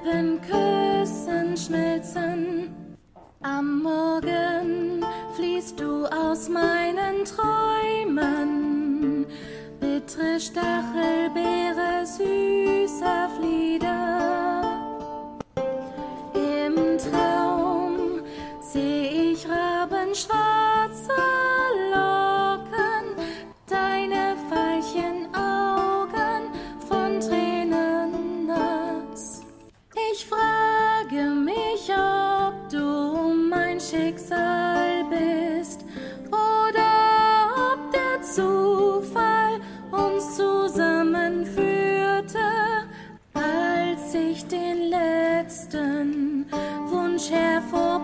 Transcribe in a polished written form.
Lippen küssen, schmelzen. Am Morgen fließt du aus meinen Träumen, bittere Stachelbeere süßer Flieder. Im Traum seh ich rabenschwarze Locken, deine Veilchenaugen von Tränen nass. Ich frage mich, ob du mein Schicksal bist oder ob der Zufall uns zusammenführte, als ich den letzten Wunsch hervor